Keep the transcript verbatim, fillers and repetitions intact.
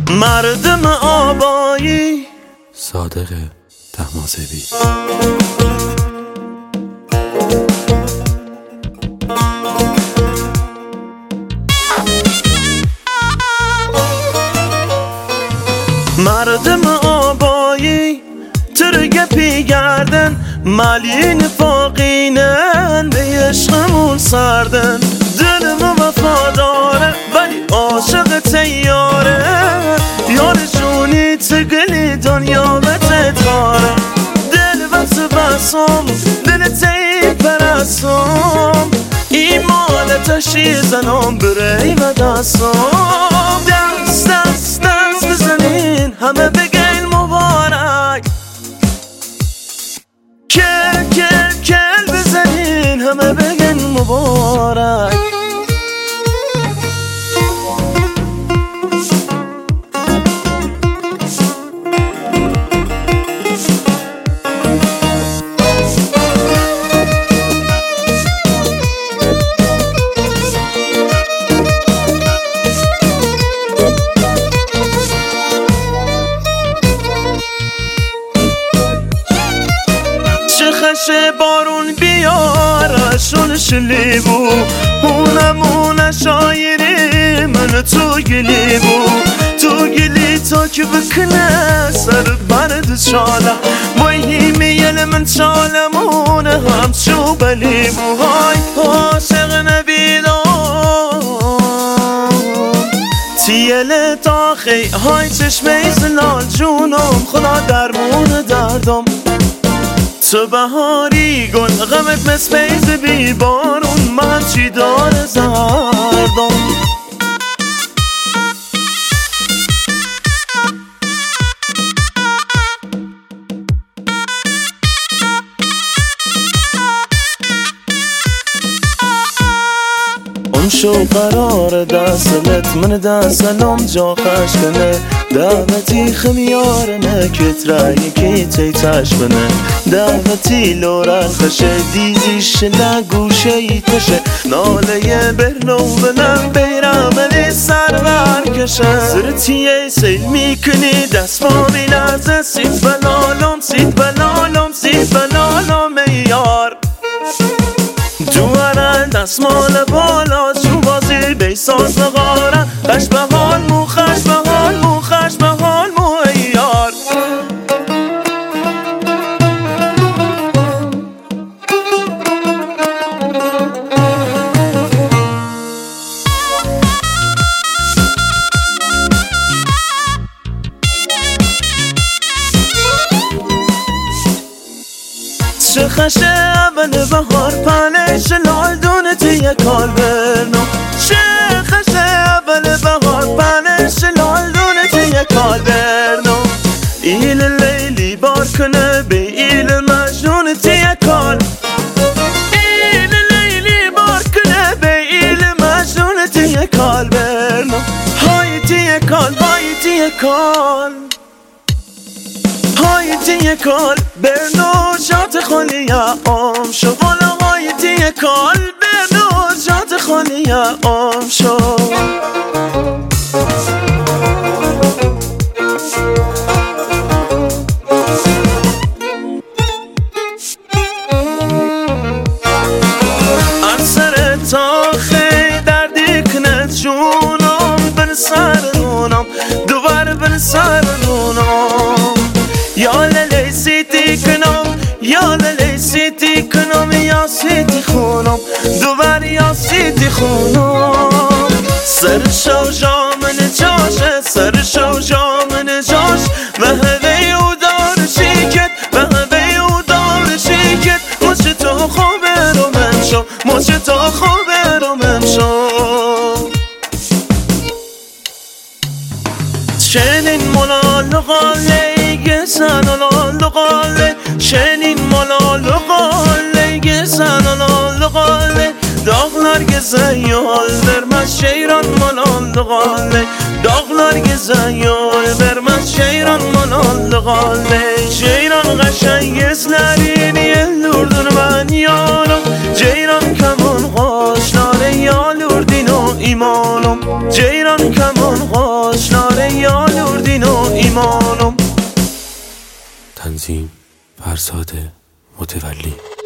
مردم آبایی صادق طهماسبی. مردم آبایی ترگه پیگردن مالین فاقینن به عشقمون سردن دلم وفاداره ولی عاشق تیاره یارشونی تگلی دنیا و تتاره دل بس بسام دل تی پرسام ایمان تشی زنام بری و دستام دست دست دست بزنین همه بگین مبارک کل کل کل بزنین همه بگین مبارک خشه بارون بیارشون شلیبو اونمونه شایری من تو گلی بو تو گلی تا که بکنه سر برد چاله ویهی میل من چالمونه هم چو بلی بو های عاشق نبیدم تیل تاخی های چشمه زلال جونم خدا درمون دردم تو بهاری گل غمت مثل بیز بی بارون من چی داره زردم اون شو قرار دستلت من دستلم جا خش کنه دعوتی خمیار نکت رایی که تی تش بنه دعوتی لورل خشه دیزیش نگوشه ای تشه ناله برنو بلن بیرم علی سر برکشه زرتیه سیل میکنی دست با بیلرزه سید بلالم سید بلالم سید بلالم ایار دوارن دستمال بالا جو بازی بیساز بغاره خش به حال مو خش به حال مو خش به حال مو ایار چه خشه اول بهار پنش لال دونتی یک کال برنو چه خشه اول بهار پنش لال دونتی یک کال برنو ایل لیلی بار کنه به ایل مجنونتی یک کال ایل لیلی بار کنه به ایل مجنونتی یک کال برنو های تی یک کال های تی یک کال های تی یک کال برنو جات خالی یا آم شو بالا های تی یک کال برنو جات خالی یا آم شو انصر تاخی دردی کنت جونم بر سرونم دوباره بر سرونم یا لیلی سیتی کنم یا لیلی سیتی کنم یا سیتی خونم دوباره یا سیتی خونم سر شو جامن جاشه سر شو جامن جاش و هوی او دار شیکت و هوی او دار شیکت مچه تو خوبه رو من شو مچه تو خوبه رو من شو چنین ملال قاله گسن لال قاله چنین ملال قاله گسن لال قاله dağlar gezen yol vermez şeyran manallı galle Dağlar gezen yol vermez şeyran manallı galle Ceyran qaşan gözlerini yellurdun ben yanım Ceyran kaman qaşları yalurdin o imanım Ceyran kaman qaşları yalurdin تنظیم فرزاد متولی.